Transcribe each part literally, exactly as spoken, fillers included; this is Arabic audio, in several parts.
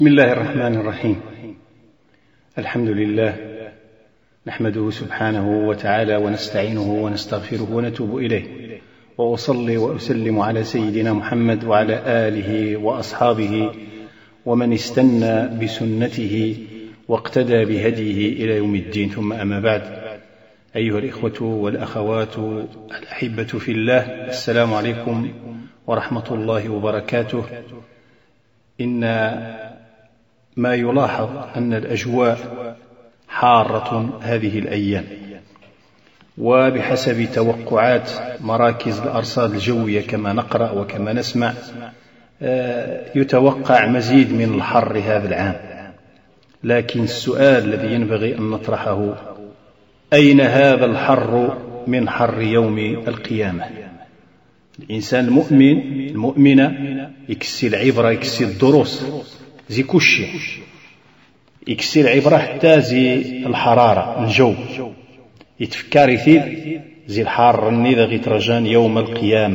بسم الله الرحمن الرحيم. الحمد لله نحمده سبحانه وتعالى ونستعينه ونستغفره ونتوب إليه، وأصلي وأسلم على سيدنا محمد وعلى آله وأصحابه ومن استنى بسنته واقتدى بهديه إلى يوم الدين، ثم أما بعد. أيها الإخوة والأخوات الأحبة في الله، السلام عليكم ورحمة الله وبركاته. إن ما يلاحظ أن الأجواء حارة هذه الأيام، وبحسب توقعات مراكز الأرصاد الجوية كما نقرأ وكما نسمع يتوقع مزيد من الحر هذا العام. لكن السؤال الذي ينبغي أن نطرحه: أين هذا الحر من حر يوم القيامة؟ الإنسان المؤمن المؤمنة يكسي العبرة، يكسي الدروس، زي كشي يكسي العبرة حتى زي الحرارة الجو يتفكر يثير زي الحار النيذا غيترجان يوم القيامة.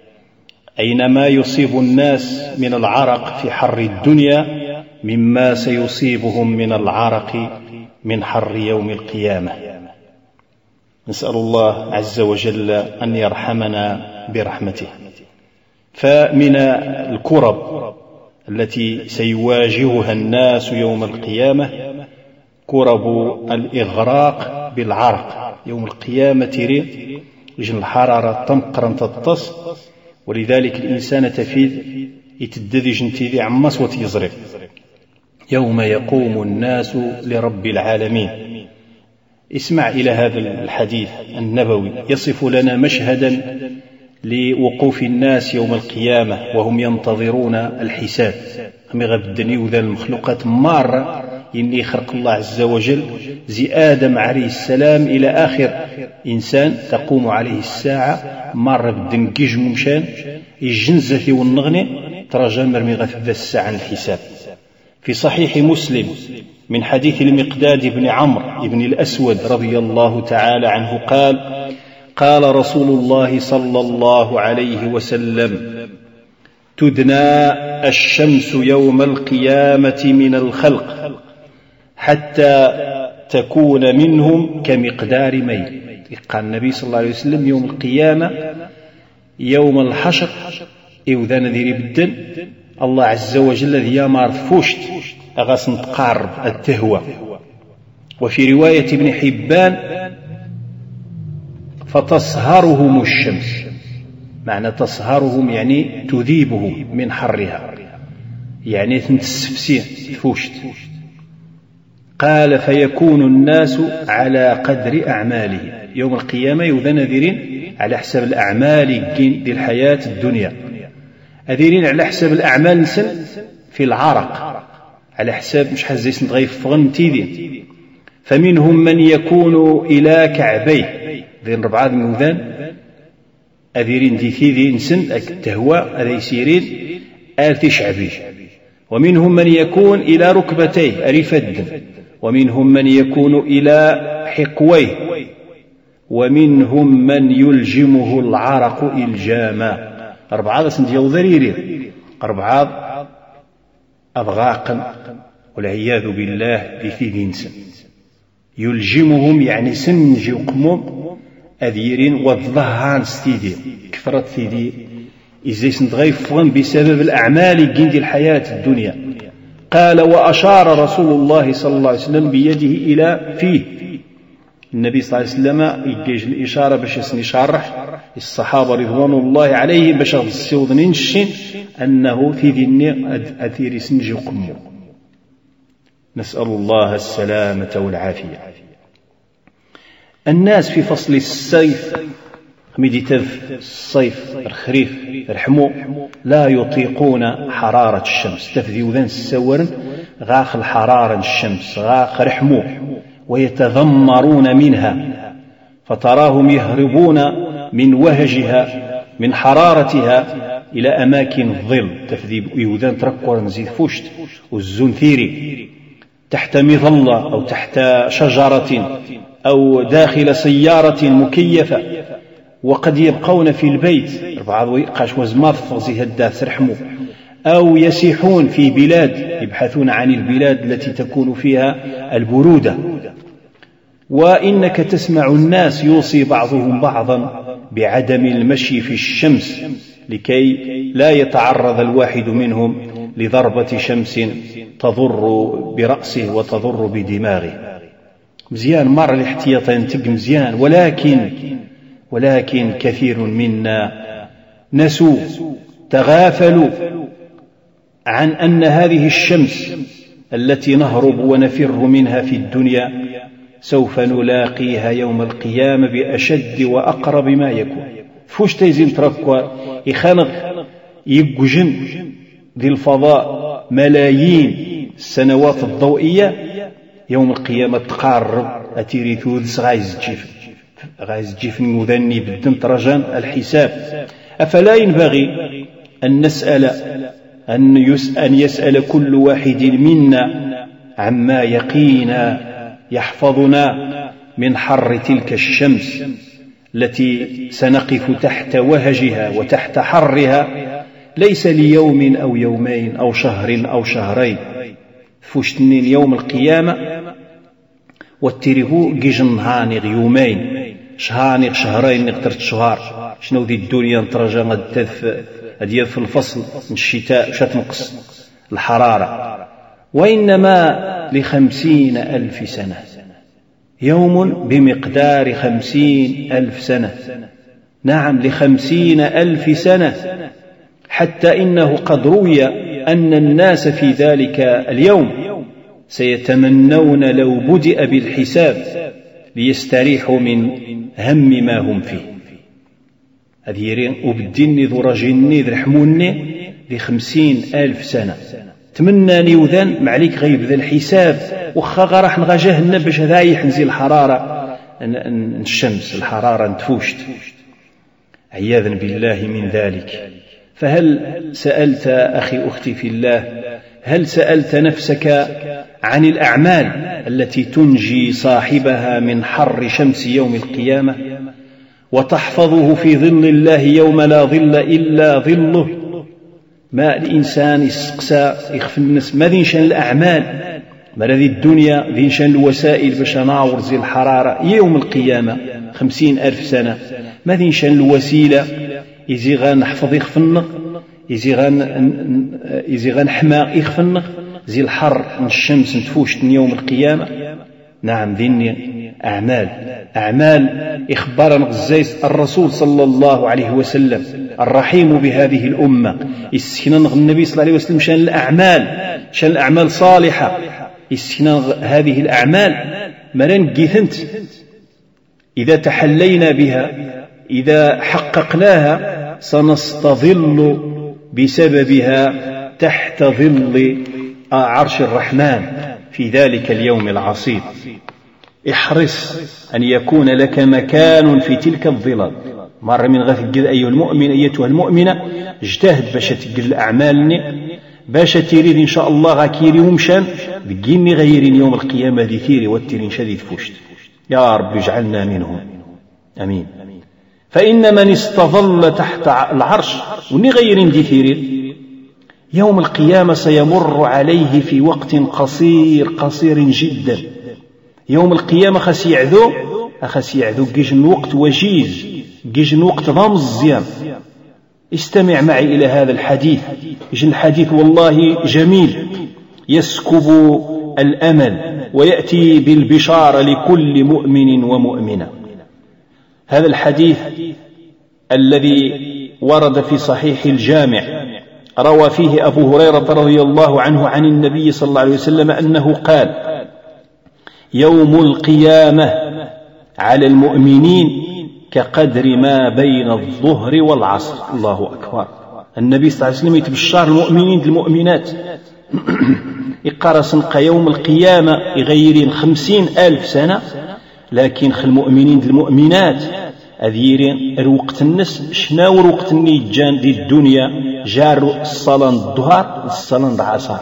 أينما يصيب الناس من العرق في حر الدنيا مما سيصيبهم من العرق من حر يوم القيامة. نسأل الله عز وجل أن يرحمنا برحمته. فمن الكرب التي سيواجهها الناس يوم القيامة كرب الإغراق بالعرق. يوم القيامة تري يجن الحرارة تمقرن تتص، ولذلك الإنسان تفيد يتدذج انتذي عمس وتيزرق. يوم يقوم الناس لرب العالمين. اسمع إلى هذا الحديث النبوي يصف لنا مشهدا لوقوف الناس يوم القيامة وهم ينتظرون الحساب. هم يغبدني وذا المخلوقات مرة إني خلق الله عز وجل زي آدم عليه السلام إلى آخر إنسان تقوم عليه الساعة مرة بدنقيج ممشان الجنزة والنغني ترجم مرمي غث الساعة الحساب. في صحيح مسلم من حديث المقداد بن عمرو بن الأسود رضي الله تعالى عنه قال: قال رسول الله صلى الله عليه وسلم: تدنى الشمس يوم القيامة من الخلق حتى تكون منهم كمقدار ميل. قال النبي صلى الله عليه وسلم: يوم القيامة يوم الحشر إذا نذير بالدن الله عز وجل ذي ما رفوشت أغاس نتقارب التهوى. وفي رواية ابن حبان: فتصهرهم الشمس، معنى تصهرهم يعني تذيبهم من حرها، يعني تنتسفسين تفوشت. قال: فيكون الناس على قدر أعماله. يوم القيامة يوذن ذيرين على حسب الأعمال دي الحياة الدنيا، أذيرين على حسب الأعمال نسل في العرق، على حساب مش حزيس نتغيف فغن تيدين. فمنهم من يكون إلى كعبيه، ذين ربعاد من وذان أذيرين دي ثيذي نسن التهوى أذي يسيرين آلتي شعبي. ومنهم من يكون إلى ركبتيه أريفد، ومنهم من يكون إلى حقويه، ومنهم من يلجمه العرق إلجاما. أربعة سنديو ذريرين، أربعة أضغاقا والعياذ بالله بثيذي نسن يلجمهم يعني سنجي وقمم أذيرين والظهان ستيدي كثرة ثيدي إزيس نتغيفون بسبب الأعمال جند الحياة الدنيا. قال: وأشار رسول الله صلى الله عليه وسلم بيده إلى فيه. النبي صلى الله عليه وسلم يجيج الإشارة باش يشرح الصحابة رضوان الله عليهم باش السيوض ننشن أنه في ذي أثير سنجي وقمم. نسأل الله السلامة والعافية. الناس في فصل الصيف مديتف الصيف الخريف الحمو لا يطيقون حرارة الشمس، تفذي وذن السورن غاخ الحرارة الشمس غاخ رحمو ويتذمرون منها، فتراهم يهربون من وهجها من حرارتها إلى أماكن الظل. تفذي وذن تركور نزيد فوشت والزون ثيري تحت مظلة أو تحت شجرة أو داخل سيارة مكيفة، وقد يبقون في البيت بعض قاش وزمار فغزي هدا سرحمو أو يسيحون في بلاد يبحثون عن البلاد التي تكون فيها البرودة. وإنك تسمع الناس يوصي بعضهم بعضا بعدم المشي في الشمس لكي لا يتعرض الواحد منهم لضربة شمس تضر برأسه وتضر بدماغه. مزيان مر الاحتياط ينتج مزيان، ولكن ولكن كثير منا نسوا تغافلوا عن أن هذه الشمس التي نهرب ونفر منها في الدنيا سوف نلاقيها يوم القيامة بأشد وأقرب ما يكون. فوش تيزين تركوا يخانق يقجن ذي الفضاء ملايين السنوات الضوئية، يوم القيامة تقارب أتيري ثوذس غايز جيف غايز جيف المذني بالدم ترجان الحساب. أفلا ينبغي أن نسأل أن يسأل, أن يسأل كل واحد منا عما يقينا يحفظنا من حر تلك الشمس التي سنقف تحت وهجها وتحت حرها، ليس ليوم أو يومين أو شهر أو شهرين، فوشتنين يوم القيامة واترهو جيجن هانيغ يومين شهانيغ شهرين نقدر شهر شنو ذي الدنيا نترجى غدث أدير في الفصل من الشتاء شتنقص الحرارة، وإنما لخمسين ألف سنة، يوم بمقدار خمسين ألف سنة. نعم لخمسين ألف سنة، حتى إنه قد روي أن الناس في ذلك اليوم سيتمنون لو بدأ بالحساب ليستريحوا من هم ما هم فيه. هذه وبديني ذو رجيني ذو رحموني لخمسين ألف سنة، تمناني وذن معليك غيب ذا الحساب وخا غراح نغا جهنم باش هذا يحنزي الحرارة الشمس الحرارة نتفوشت عياذا بالله من ذلك. فهل سألت أخي أختي في الله، هل سألت نفسك عن الأعمال التي تنجي صاحبها من حر شمس يوم القيامة وتحفظه في ظل الله يوم لا ظل إلا ظله؟ ما الإنسان يسقسى يخفي الناس ما ذي شان الأعمال ما ذي الدنيا ذي شان الوسائل باش ناور زي الحرارة يوم القيامة خمسين ألف سنة، ما ذي شان الوسيلة يزي غان حفظ يخفنق يزي غان يزي غان حماق يخفنق زي الحر من الشمس نتفوش يوم القيامة. نعم ذي أعمال أعمال إخبارنا غزيس الرسول صلى الله عليه وسلم الرحيم بهذه الأمة يسكنن النبي صلى الله عليه وسلم شان الأعمال شان الأعمال صالحة يسكنن هذه الأعمال مرن جيثنت إذا تحلينا بها إذا حققناها سنستظل بسببها تحت ظل عرش الرحمن في ذلك اليوم العصيب. احرص أن يكون لك مكان في تلك الظلال. مر من غث أيها المؤمن أيتها المؤمنة اجتهد باش تقل الأعمال باش تريد إن شاء الله غاكيري ومشان بقيني غيرين يوم القيامة ذي ثيري والترين شديد فوشت. يا رب اجعلنا منهم أمين. فإن من استظل تحت العرش ونغير دثير يوم القيامة سيمر عليه في وقت قصير قصير جدا. يوم القيامة خس يعذو أخس يعذو جيجن وقت وجيز جيجن وقت ضام الزيام. استمع معي إلى هذا الحديث. جن الحديث والله جميل يسكب الأمل ويأتي بالبشارة لكل مؤمن ومؤمنة. هذا الحديث الذي ورد في صحيح الجامع روى فيه أبو هريرة رضي الله عنه عن النبي صلى الله عليه وسلم أنه قال: يوم القيامة على المؤمنين كقدر ما بين الظهر والعصر. الله أكبر. النبي صلى الله عليه وسلم يتبشر المؤمنين المؤمنات يقرصن يوم القيامة يغيرين خمسين ألف سنة، لكن خل المؤمنين المؤمنات أذيرين الوقت النس شناو الوقت اللي جان دي الدنيا جار الصلاة الظهر الصلاة العصر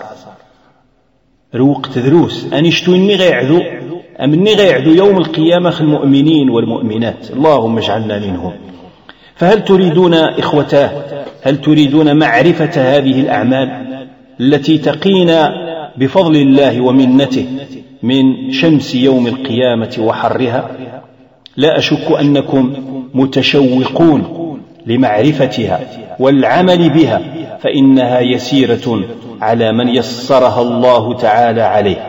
الوقت دروس أنشتو إني غيعذو أمني غيعذو يوم القيامة خل المؤمنين والمؤمنات. اللهم اجعلنا منهم. فهل تريدون إخوتاه، هل تريدون معرفة هذه الأعمال التي تقينا بفضل الله ومنته من شمس يوم القيامة وحرها؟ لا أشك أنكم متشوقون لمعرفتها والعمل بها، فإنها يسيرة على من يسرها الله تعالى عليه.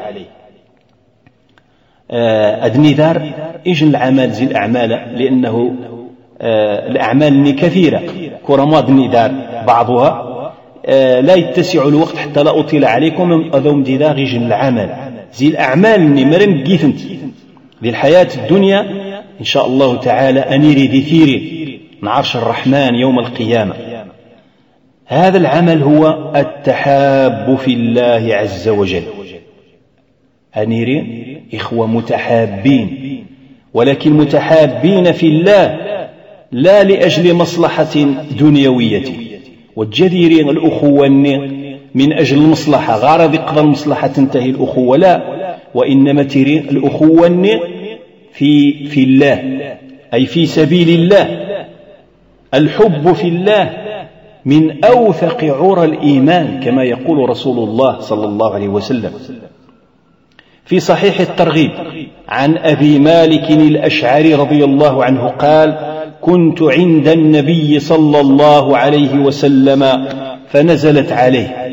أدني دار إجن العمل زي الأعمال، لأنه الأعمال كثيرة كرما أدني دار بعضها لا يتسع الوقت حتى لا أطيل عليكم أذوم دي دار إجن العمل زي الأعمال مرن جيثنت ذي الحياة الدنيا إن شاء الله تعالى أنيري ذي ثيري نعرش الرحمن يوم القيامة. هذا العمل هو التحاب في الله عز وجل. أنيرين إخوة متحابين، ولكن متحابين في الله لا لأجل مصلحة دنيوية، والجديرين الأخوة من أجل المصلحة غارض يقضى المصلحة تنتهي الأخوة، لا، وإنما ترين الأخوة في, في الله أي في سبيل الله. الحب في الله من أوثق عرى الإيمان كما يقول رسول الله صلى الله عليه وسلم في صحيح الترغيب عن أبي مالك الأشعري رضي الله عنه قال: كنت عند النبي صلى الله عليه وسلم فنزلت عليه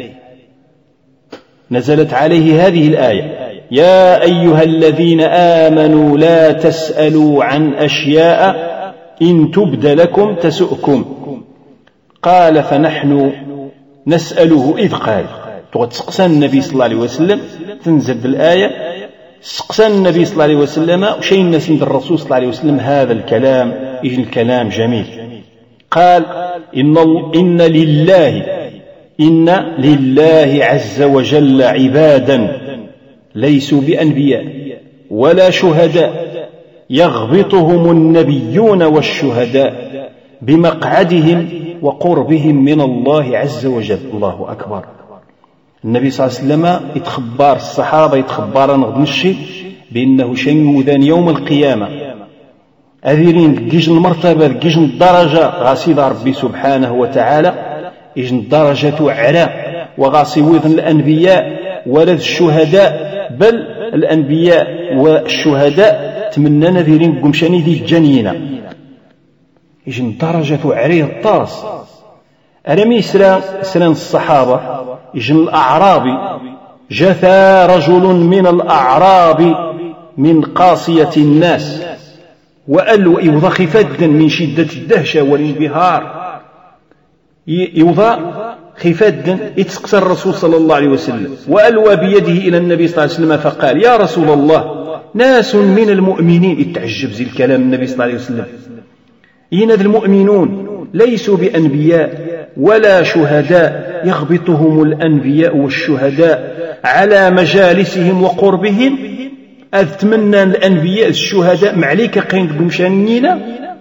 نزلت عليه هذه الآية: يا أيها الذين آمنوا لا تسألوا عن أشياء إن تبد لكم تسؤكم. قال: فنحن نسأله إذ قال. تقصى النبي صلى الله عليه وسلم تنزل الآية، سقسى النبي صلى الله عليه وسلم وشين الناس عند الرسول صلى الله عليه وسلم هذا الكلام، إذن الكلام جميل. قال: إن, إن لله إن لله عز وجل عبادا ليسوا بأنبياء ولا شهداء يغبطهم النبيون والشهداء بمقعدهم وقربهم من الله عز وجل. الله أكبر. النبي صلى الله عليه وسلم يتخبر الصحابة يتخبر نغنشي بأنه شيء يوم القيامة أذيرين جيجن المرتبة جيجن الدرجة غاسيد ربي سبحانه وتعالى يجن الدرجة علا وغاسي وذن الأنبياء ولد الشهداء، بل الأنبياء والشهداء تمنى نذيرين قمشاني ذي الجنينة يجن درجة عريه الطرس. ألم يسرى سران الصحابة يجن الأعرابي جثى رجل من الأعراب من قاصية الناس وألو يوضى خفادا من شدة الدهشة والانبهار، يوضى خفادا يتسقسى الرسول صلى الله عليه وسلم وألوى بيده إلى النبي صلى الله عليه وسلم فقال: يا رسول الله، ناس من المؤمنين. يتعجب زي الكلام النبي صلى الله عليه وسلم. ينذ المؤمنون ليسوا بأنبياء ولا شهداء يغبطهم الأنبياء والشهداء على مجالسهم وقربهم. أتمنى الأنبياء الشهداء معليك قين قمشانينا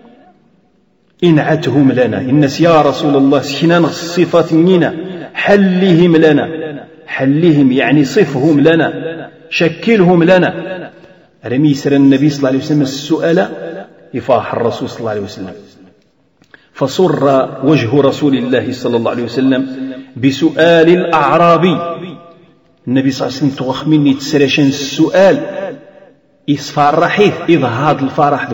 إنعتهم لنا الناس يا رسول الله سكنا الصفات مننا حلهم لنا، حلهم يعني صفهم لنا، شكلهم لنا. ألم يسر النبي صلى الله عليه وسلم السؤال يفاح الرسول صلى الله عليه وسلم، فصر وجه رسول الله صلى الله عليه وسلم بسؤال الأعرابي. النبي صلى الله عليه وسلم توخ مني تسرشن السؤال يصفى الرحيث إظهار الفرح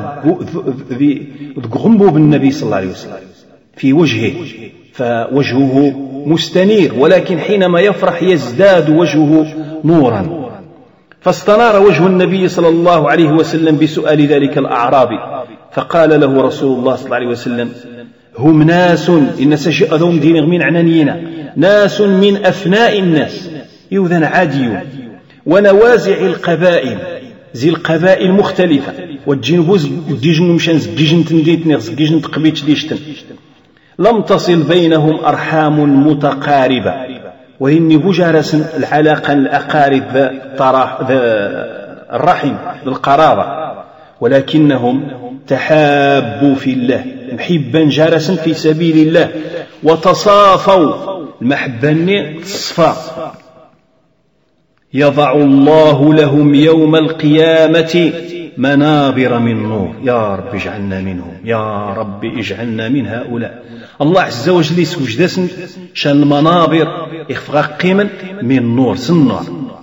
غنبو بالنبي صلى الله عليه وسلم في وجهه، فوجهه مستنير، ولكن حينما يفرح يزداد وجهه نورا. فاستنار وجه النبي صلى الله عليه وسلم بسؤال ذلك الأعرابي، فقال له رسول الله صلى الله عليه وسلم: هم ناس إن سجئ ذوم دين غمين عنانينا، ناس من أفناء الناس يوذن عاديون ونوازع القبائل زي القبائل مختلفة والجنبوز ديجن مشان زجيجن تنديتني زجيجن تقبيتش ديشتن، لم تصل بينهم أرحام متقاربة، وإني بجارس العلاقة الأقارب ذا الرحم بالقرابة، ولكنهم تحابوا في الله محبا جارسا في سبيل الله وتصافوا المحبة تصفى. يضع الله لهم يوم القيامة منابر من نور. يا رب اجعلنا منهم، يا رب اجعلنا من هؤلاء. الله عز وجل يسوجدسن شان المنابر يخفغ قيما من نور سنار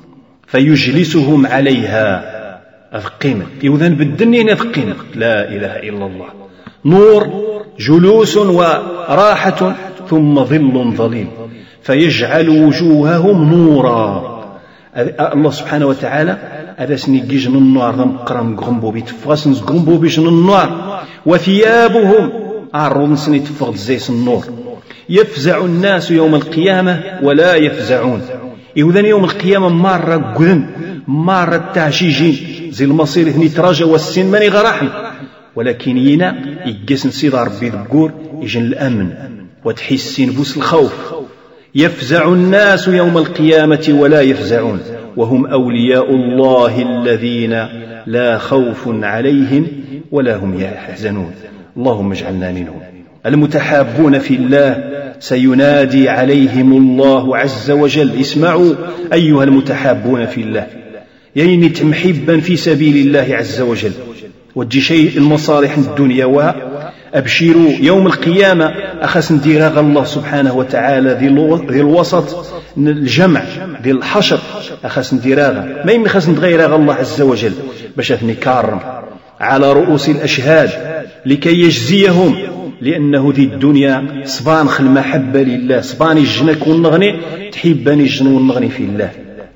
فيجلسهم عليها أثقيما يوذن بالدنيا أثقيما. لا إله إلا الله. نور جلوس وراحة ثم ظل ظليل فيجعل وجوههم نورا. الله سبحانه وتعالى هذا سنيجيج من النار مقرم غرمبو بيتفغس غرمبو بيش من النار وثيابهم عرون سنيتفغ زيس النور. يفزع الناس يوم القيامة ولا يفزعون. إذن يوم القيامة مرة قذن مرة تعشيجين زي المصير هني تراجع والسن ماني غراحن ولكن ينا يجسن سيد ربي ذكور يجن الأمن وتحسين بوس الخوف. يفزع الناس يوم القيامة ولا يفزعون وهم أولياء الله الذين لا خوف عليهم ولا هم يحزنون. اللهم اجعلنا منهم. المتحابون في الله سينادي عليهم الله عز وجل. اسمعوا أيها المتحابون في الله، يعني تمحبا في سبيل الله عز وجل وتجي شيء المصالح الدنيا وأبشروا يوم القيامة أخس ندير الله سبحانه وتعالى ذي الوسط الجمع ذي الحشر أخس نديراغا ما يمي خاص نتغير الله عز وجل باش نكرم على رؤوس الأشهاد لكي يجزيهم لأنه ذي الدنيا صبان خل محبة لله صبان يجنك والنغني تحبان يجن والنغني في الله.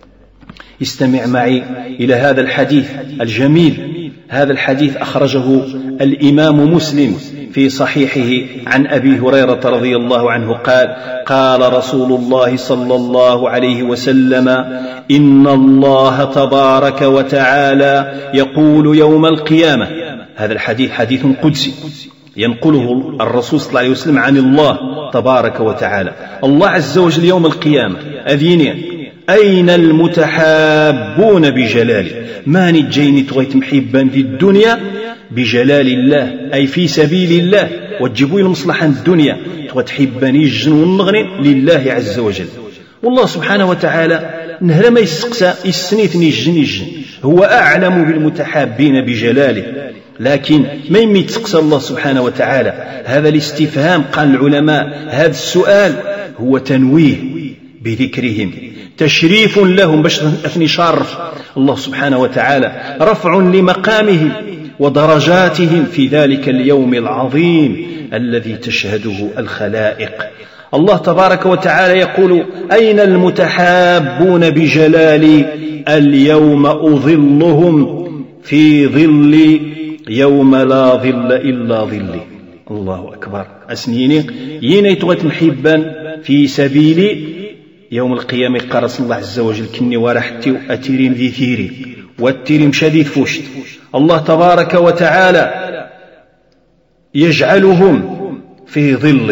استمع معي إلى هذا الحديث الجميل. هذا الحديث أخرجه الإمام مسلم في صحيحه عن أبي هريرة رضي الله عنه قال قال رسول الله صلى الله عليه وسلم إن الله تبارك وتعالى يقول يوم القيامة. هذا الحديث حديث قدسي ينقله الرسول صلى الله عليه وسلم عن الله تبارك وتعالى. الله عز وجل يوم القيامة أذيني أين المتحابون بجلاله؟ ما نجيني تغيت محبا في الدنيا بجلال الله أي في سبيل الله وتجيبوا المصلحة الدنيا تغتحبني الجن والنغني لله عز وجل. والله سبحانه وتعالى نهلا ما يسقسى السنيثني الجن الجن هو أعلم بالمتحابين بجلاله لكن ما يمي تسقسى الله سبحانه وتعالى. هذا الاستفهام قال العلماء هذا السؤال هو تنويه بذكرهم تشريف لهم باش أثني شرف الله سبحانه وتعالى رفع لمقامهم ودرجاتهم في ذلك اليوم العظيم الذي تشهده الخلائق. الله تبارك وتعالى يقول أين المتحابون بجلالي اليوم أظلهم في ظل يوم لا ظل إلا ظلي. الله أكبر. أسنيني يني تغت محبا في سبيلي يوم القيامة قرص الله عز وجل كني ورحتي وأتيرين ذي ثيري والتيريم شديد فشت. الله تبارك وتعالى يجعلهم في ظله.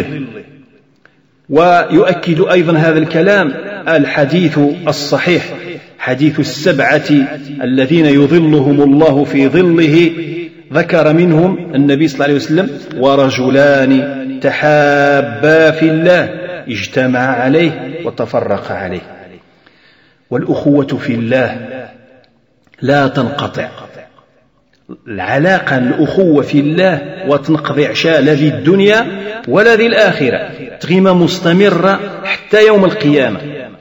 ويؤكد أيضا هذا الكلام الحديث الصحيح حديث السبعة الذين يظلهم الله في ظله ذكر منهم النبي صلى الله عليه وسلم ورجلان تحابا في الله اجتمع عليه وتفرق عليه. والأخوة في الله لا تنقطع. العلاقة الأخوة في الله وتنقضي عشاء لا ذي الدنيا ولا ذي الآخرة تغيمة مستمرة حتى يوم القيامة.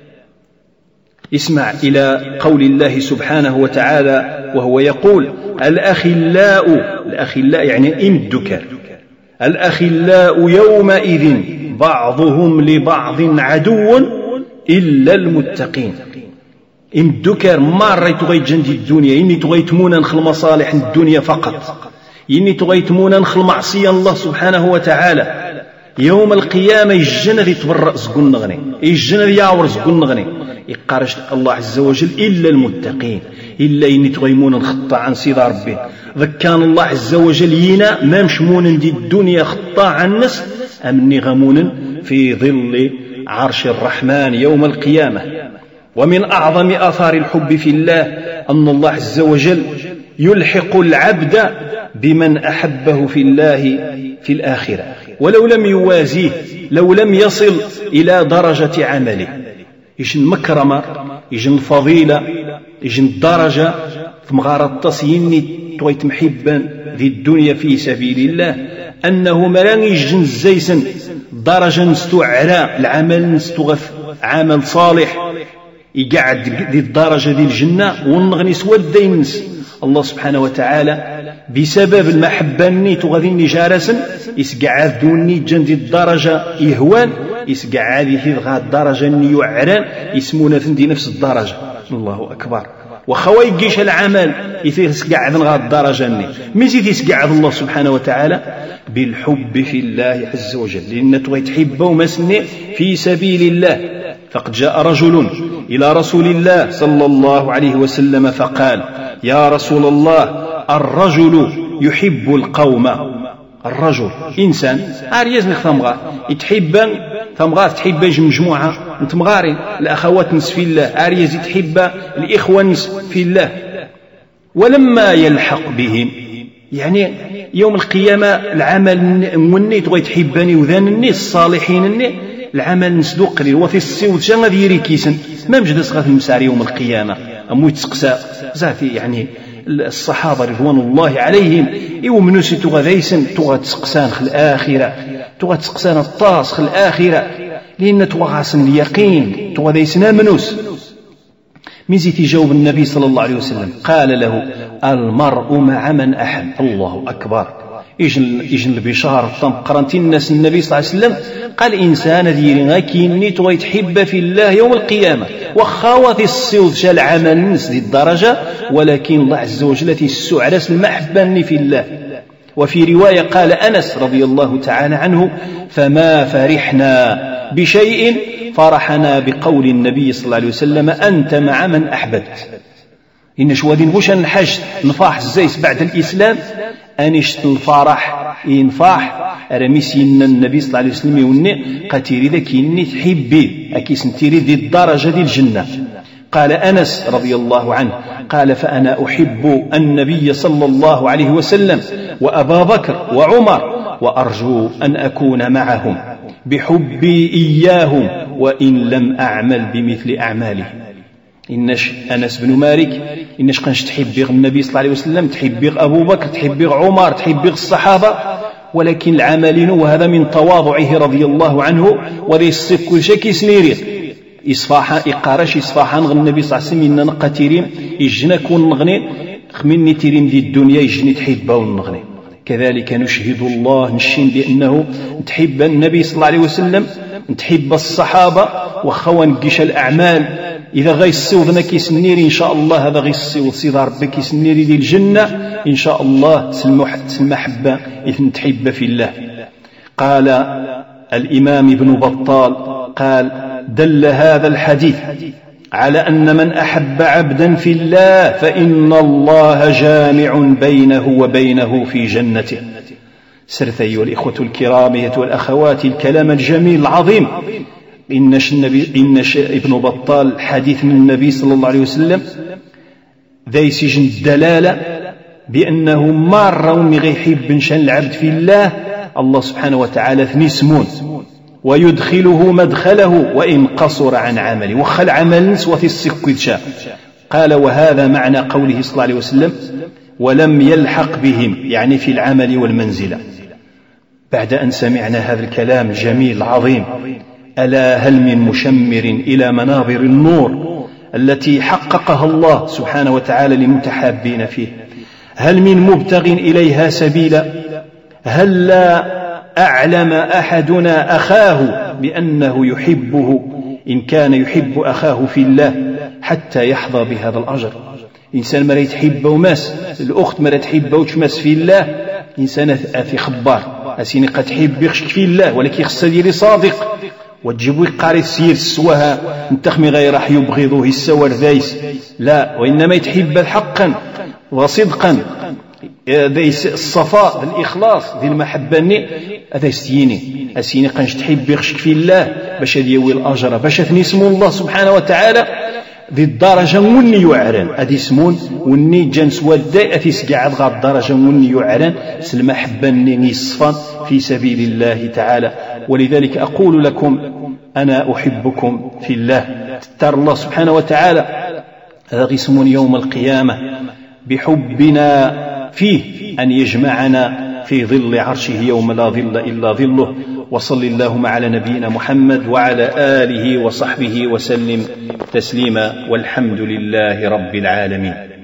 اسمع إلى قول الله سبحانه وتعالى وهو يقول الأخلاء الأخلاء يعني إم الذكر الأخلاء يومئذ بعضهم لبعض عدو إلا المتقين. إم الذكر مرة تغيت الدنيا إني تغيتمونا نخل مصالح الدنيا فقط إني تغيتمونا نخل معصية الله سبحانه وتعالى. يوم القيامة يجن ذي تبرأ زقون نغني يجن ذي يعور زقون نغني يقارش الله عز وجل إلا المتقين إلا إني تغيمونا نخطى عن سيد ربي. ذكان الله عز وجل ينا ما مشمونا دي الدنيا خطى عن الناس أمني غمونا في ظل عرش الرحمن يوم القيامة. ومن أعظم آثار الحب في الله أن الله عز وجل يلحق العبد بمن أحبه في الله في الآخرة ولو لم يوازيه لو لم يصل إلى درجة عمله. يجن مكرمة يجن الفضيلة يجن الدرجة في مغارة التصيين تويت محبا ذي الدنيا في سبيل الله أنه مراني جنس زيسن درجة نستوعرا العمل نستغف عمل صالح يقعد ذي الدرجة ذي الجنة ونغني سود دينس الله سبحانه وتعالى بسبب المحبة ني تغذيني جارسا يسقع دوني جندي الدرجة يهوان يسقع هذه الدرجة ني يعران يسمونا في نفس الدرجة. الله أكبر. وخوي يجيش العمل يسقع ذنغا الدرجة ني ميزي يسقع الله سبحانه وتعالى بالحب في الله عز وجل لأن تغي تحب ومسني في سبيل الله. فقد جاء رجل إلى رسول الله صلى الله عليه وسلم فقال يا رسول الله الرجل يحب القوم. الرجل إنسان عاريز نخمغا يتحب ثمغا تحب مجموعة نتمغارين الأخوات نس في الله عاريز يتحب الإخوة نس في الله ولما يلحق بهم يعني يوم القيامة العمل مني تغي تحبني وذان الناس الصالحين الناس العمل نسدوق لي وفي السيوت شان غادي يري كيسن ما مجد صغات المسار يوم القيامة أمو يتسقسى زاتي يعني الصحابة رضوان الله عليهم يؤمنوا سيتو غاديسن تغا تسقسان خل الآخرة تغا تسقسان الطاس خل الآخرة لأن تغا غاسن اليقين تغا ديسنا منوس ميزي تجاوب النبي صلى الله عليه وسلم قال له المرء مع من أحب. الله أكبر. يجن يجن البشارة طم قرنتين الناس النبي صلى الله عليه وسلم قال إنسان ديري غاكيني تغي تحب في الله يوم القيامة وخاوة الصوت شال عمل نس دي الدرجة ولكن الله عز وجل تسعرس المحبة في الله. وفي رواية قال أنس رضي الله تعالى عنه فما فرحنا بشيء فرحنا بقول النبي صلى الله عليه وسلم أنت مع من أحببت. إن شوادين بوش الحج نفاح الزيس بعد الإسلام أنشت الفرح ينفاح رميسين النبي صلى الله عليه وسلم يوني قتيري ذاك إني تحبي أكيس نتيري ذي الدرجة ذي الجنة. قال أنس رضي الله عنه قال فأنا أحب النبي صلى الله عليه وسلم وأبا بكر وعمر وأرجو أن أكون معهم بحبي إياهم وإن لم أعمل بمثل أعمالهم. إنش أنس بن مالك إنش كانش تحب النبي صلى الله عليه وسلم تحب أبو بكر تحب عمر تحب الصحابة ولكن العملين وهذا من تواضعه رضي الله عنه وذي الصف كل شيء سنيري إصفاحا إقارش إصفاحا النبي صلى الله عليه وسلم إننا قتيرين إجنا كون نغني خمني تيرين ذي الدنيا إجني تحبه ونغني. كذلك نشهد الله نشين بأنه تحب النبي صلى الله عليه وسلم تحب الصحابة وخوان قش الأعمال إذا غي السوضنا كيس النيري إن شاء الله هذا غي السوض سيد ربك كيس النيري ذي الجنة إن شاء الله المحبة إذن تحب في الله. قال الإمام ابن بطال قال دل هذا الحديث على أن من أحب عبدا في الله فإن الله جامع بينه وبينه في جنته. سرت أيها الإخوة الكرام والأخوات الكلام الجميل العظيم. إن النبي إن ابن بطال حديث من النبي صلى الله عليه وسلم ذي سجن الدلالة بأنه مرة ومي يحب نشان العبد في الله الله سبحانه وتعالى ثنيسمون ويدخله مدخله وإن قصر عن عمله وخل عمل نسوة السكوت شاء. قال وهذا معنى قوله صلى الله عليه وسلم ولم يلحق بهم يعني في العمل والمنزلة. بعد أن سمعنا هذا الكلام الجميل العظيم ألا هل من مشمر إلى منابر النور التي حققها الله سبحانه وتعالى للمتحابين فيه؟ هل من مبتغ إليها سبيلا؟ هل لا أعلم أحدنا أخاه بأنه يحبه إن كان يحب أخاه في الله حتى يحظى بهذا الأجر؟ إنسان ما يتحب وماس الأخت ما تحب وتماس في الله إنسان أثي خبار أسيني قد تحب يخشك في الله ولكن يخص ديري صادق وتجيبوا قاري السير السواها نتخمي غير راح يبغضوه السوار ذيس لا وإنما يتحب حقا وصدقا ذي الصفاء الإخلاص ذي المحبة هذا يستيني أسيني قنش تحب يخشك في الله باش يوي الأجر باش ثني اسمه الله سبحانه وتعالى ذي الدرجة وني يعرن هذا اسمون وني جنس وداء تسقع غا الدرجة وني يعرن سلم حبا نصفا في سبيل الله تعالى. ولذلك أقول لكم أنا أحبكم في الله ترى الله سبحانه وتعالى هذا اسمون يوم القيامة بحبنا فيه أن يجمعنا في ظل عرشه يوم لا ظل إلا ظله. وصل اللهم على نبينا محمد وعلى آله وصحبه وسلم تسليما، والحمد لله رب العالمين.